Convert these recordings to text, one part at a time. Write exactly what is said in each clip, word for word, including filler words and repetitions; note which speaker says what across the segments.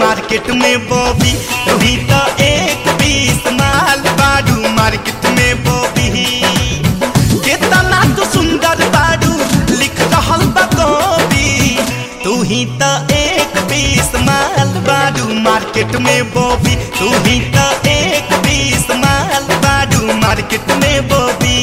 Speaker 1: Market में Bobby, तू ही तो एक पीस माल बाड़ू मार्केट में बॉबी। कितना तू सुंदर बाड़ू लिख रहल बा कवि, तू ही तो एक पीस माल बाड़ू मार्केट में बॉबी, तू ही तो एक पीस माल बाड़ू मार्केट में बॉबी।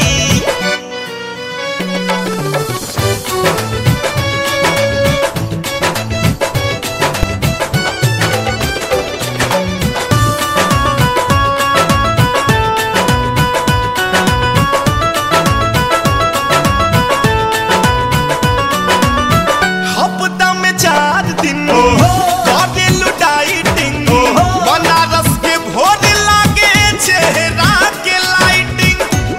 Speaker 1: चार दिन करेलू डाइटिंग, बनारस के भोर लागे चेहरा के लाइटिंग।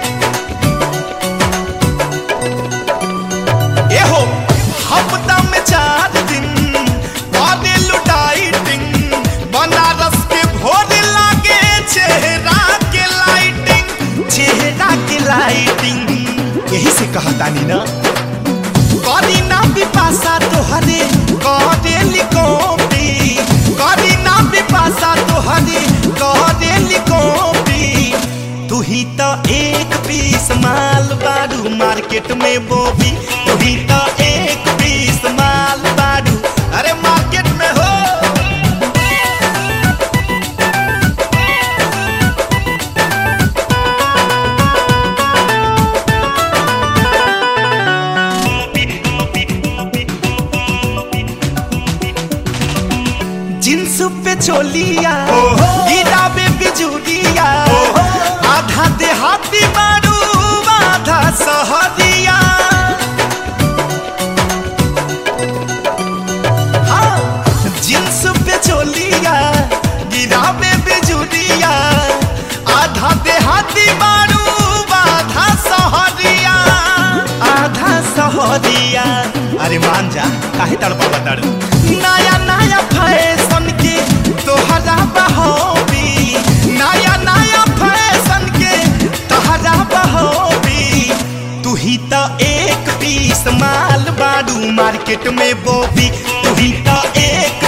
Speaker 1: एहो हफ्ता में चार दिन करेलू डाइटिंग, बनारस के भोर लागे चेहरा के लाइटिंग। चेहरा के लाइटिंग यही से कहतानी ना, करीना बिपाशा तोहरे करेली कॉपी, करीना बिपाशा तोहरे करेली कॉपी। तू ही तो एक पीस माल बाड़ू मार्केट में बॉबी, तू ही तो एक पीस माल बाड़ू अरे मार्केट में हो। जींस पे चोलिया गिराबे बिजुरिया, आधा देहाती बाड़ू आधा शहरिया। हाँ जींस पे चोलिया गिराबे बिजुरिया, आधा देहाती बाड़ू आधा शहरिया। आधा शहरिया अरे मान जा, काहे तड़पा बताड़ू। नया नया फैशन के तोहरा बहबी, नया नया फैशन के तोहरा बहबी। तू ही तो एक पीस माल बाड़ू मार्केट में बॉबी, तू ही तो एक